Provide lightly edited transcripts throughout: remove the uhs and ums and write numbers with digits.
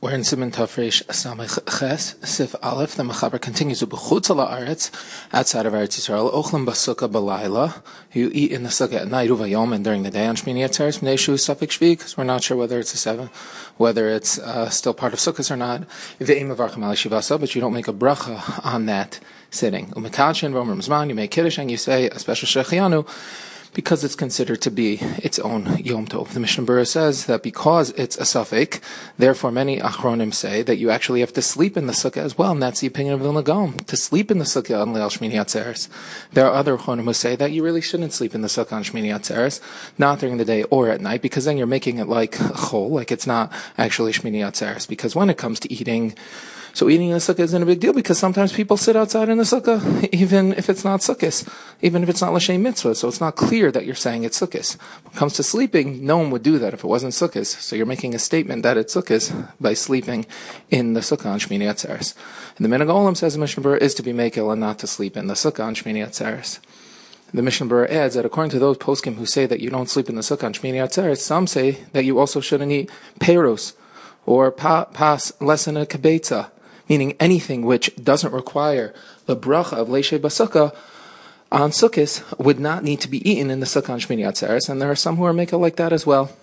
We're in Siman Tafresh Samech Ches, Sif Aleph. The Mechaber continues, B'chutz la'aretz, outside of Eretz Yisrael, Ochlim b'sukkah b'layla, you eat in the sukkah at night, uvayom, and during the day on Shmini Atzeres, Mnei Shu Safek Shvi, because we're not sure whether it's a seven, whether it's still part of sukkahs or not. V'eim avarchim al shivasa, but you don't make a bracha on that sitting. Umekadshin v'omer mizman, you make kiddush and you say a special shechianu, because it's considered to be its own Yom Tov. The Mishnah Berurah says that because it's a suffix, therefore many Achronim say that you actually have to sleep in the sukkah as well, and that's the opinion of Vilna Gaon, to sleep in the sukkah on Leil Shmini Atzeres. There are other Achronim who say that you really shouldn't sleep in the sukkah on Shmini Atzeres, not during the day or at night, because then you're making it like chol, like it's not actually Shmini Atzeres. Because when it comes to eating, so eating in the sukkah isn't a big deal, because sometimes people sit outside in the sukkah, even if it's not sukkahs, even if it's not l'shem mitzvah, so it's not clear that you're saying it's sukkahs. When it comes to sleeping, no one would do that if it wasn't sukkahs, so you're making a statement that it's sukkahs by sleeping in the sukkah on Shmini Atzeres. And the Minhag Olam says the Mishnah Berurah is to be mekel and not to sleep in the sukkah on Shmini Atzeres. The Mishnah Berurah adds that according to those poskim who say that you don't sleep in the sukkah on Shmini Atzeres, some say that you also shouldn't eat peiros, or pas less than a kibetza, meaning anything which doesn't require the bracha of leishe basukah on sukkahs would not need to be eaten in the sukkah on Shmini Atzeres, and there are some who are making like that as well.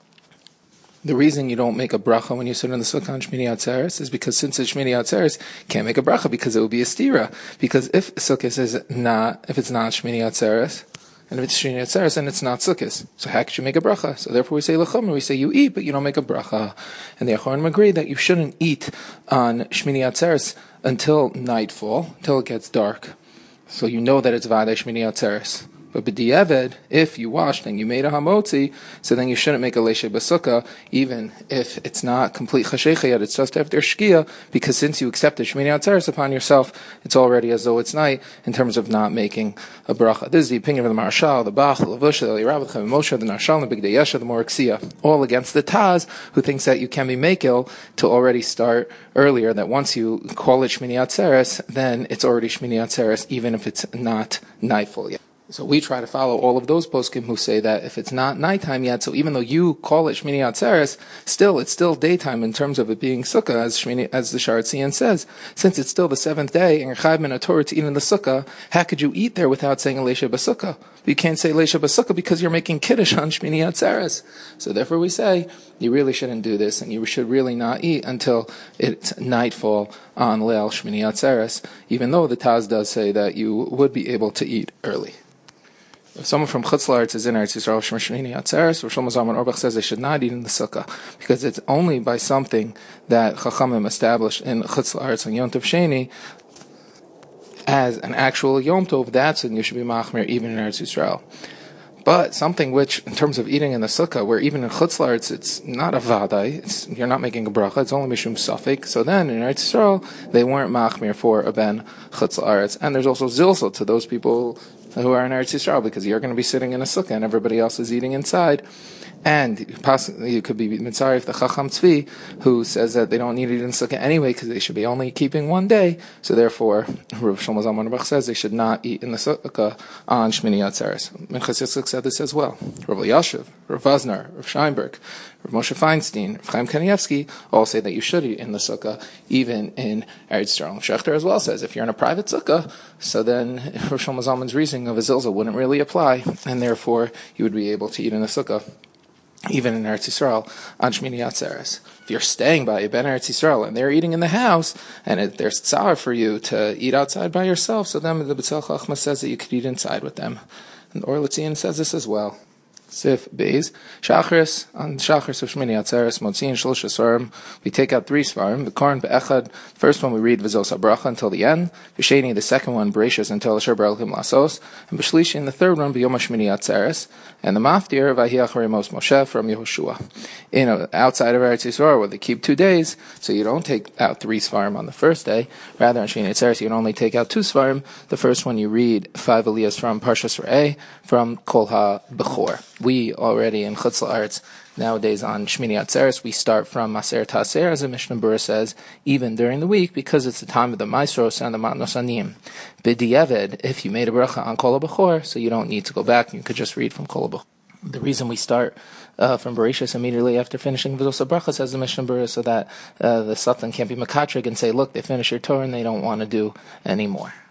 The reason you don't make a bracha when you sit in the sukkah on Shmini Atzeres is because since it's Shmini Atzeres, you can't make a bracha because it would be a stira. Because if sukkahs is not, if it's not Shmini Atzeres, and if it's Shmini Atzeres, then it's not sukkahs. So how could you make a bracha? So therefore we say l'chomer, we say you eat, but you don't make a bracha. And the Acharonim agree that you shouldn't eat on Shmini Atzeres until nightfall, until it gets dark. So you know that it's Vadei Shmini Atzeres. But b'di'eved, if you washed and you made a hamotzi, so then you shouldn't make a leishe basukah, even if it's not complete chashecha yet, it's just after shkia, because since you accepted Shmini Atzeres upon yourself, it's already as though it's night, in terms of not making a bracha. This is the opinion of the Marshal, the Bach, the Levusha, the Rabbi Chaim Moshe, the Narshal, the Bigdei Yesha, the Moriksiya, all against the Taz, who thinks that you can be mekel to already start earlier, that once you call it Shmini Atzeres, then it's already Shmini Atzeres, even if it's not nightfall yet. So we try to follow all of those poskim who say that if it's not nighttime yet, so even though you call it Shmini Atzeres, it's still daytime in terms of it being sukkah, as the Sharat Tzion says. Since it's still the seventh day, and you're chayv min haTorah to eat in the sukkah, how could you eat there without saying a leisha basukah? You can't say leisha basukah because you're making kiddush on Shmini Atzeres. So therefore we say, you really shouldn't do this, and you should really not eat until it's nightfall on Leil Shmini Atzeres, even though the Taz does say that you would be able to eat early. If someone from Chutz La'aretz is in Eretz Yisrael, Shmini Atzeres, Rosh Zalman Auerbach says they should not eat in the sukkah, because it's only by something that Chachamim established in Chutz La'aretz on Yom Tov Sheni as an actual Yom Tov, that's when you should be machmir even in Eretz Yisrael. But something which, in terms of eating in the sukkah, where even in Chutz La'aretz it's not a vadai, you're not making a bracha, it's only mishum safek. So then in Eretz Yisrael they weren't machmir for a ben Chutz La'aretz, and there's also zilzal to those people who are in Eretz Yisrael, because you're going to be sitting in a sukkah and everybody else is eating inside. And possibly you could be mitzaref if the Chacham Tzvi, who says that they don't need to eat in sukkah anyway because they should be only keeping one day. So therefore, Rav Shlomo Zalman Auerbach says they should not eat in the sukkah on Shmini Atzeres. Minchas Yitzchak said this as well. Rav Elyashiv, Rav Vazner, Rav Scheinberg, Rav Moshe Feinstein, Rav Chaim Kanievsky all say that you should eat in the sukkah even in Eretz Yisrael. Shechter as well says if you're in a private sukkah, so then Rav Shlomo Zalman's reasoning of a zilzal wouldn't really apply, and therefore you would be able to eat in the sukkah even in Eretz Yisrael on Shmini Atzeres. If you're staying by a ben Eretz Yisrael and they're eating in the house, and there's tzar for you to eat outside by yourself, so then the B'tzel Chachma says that you could eat inside with them. And Or Letzion says this as well. Sif Beis Shachris on Shachris of Shmini Atzeres Motzin Shlosh Svarim. We take out 3 Svarim. The Korn Be'echad. First one we read V'zos HaBracha until the end. V'sheni the second one Bereshis until Asher Barelchim Lasos. And B'shlishi in the third one B'yom Shmini Atzeres. And the Maftir V'hi Acharei Mos Moshe from Yehoshua. Outside of Eretz Yisrael where they keep 2 days, so you don't take out 3 Svarim on the first day. Rather on Shmini Atzeres you can only take out 2 Svarim. The first one you read 5 Aliyahs from Parshas Re'eh from Kol HaBechor. We already in Chutz La'aretz nowadays on Shmini Atzeres we start from Maser Taser, as the Mishnah Berurah says, even during the week, because it's the time of the Maasros and the Matnos Aniyim. B'di'eved, if you made a bracha on Kol HaBechor, so you don't need to go back, you could just read from Kol HaBechor. The reason we start from Bereshis immediately after finishing Vidus Bracha, says the Mishnah Berurah, so that the Sultan can't be makatrig and say, look, they finished your Torah and they don't want to do anymore.